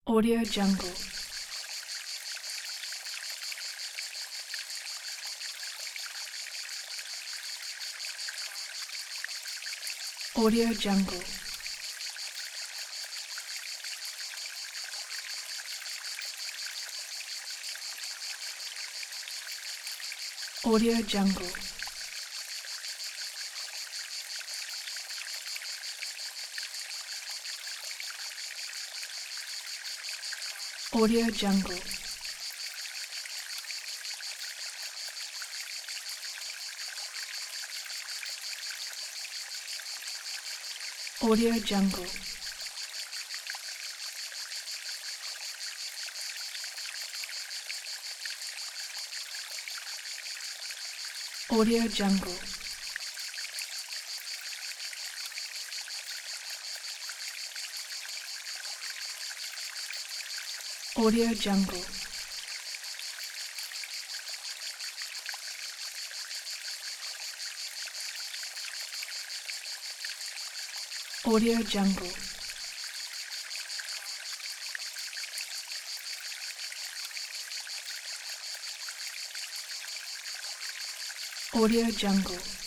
Audio Jungle. Audio Jungle. Audio Jungle. Audio Jungle. Audio Jungle. Audio Jungle. Audio Jungle. Audio Jungle. Audio Jungle.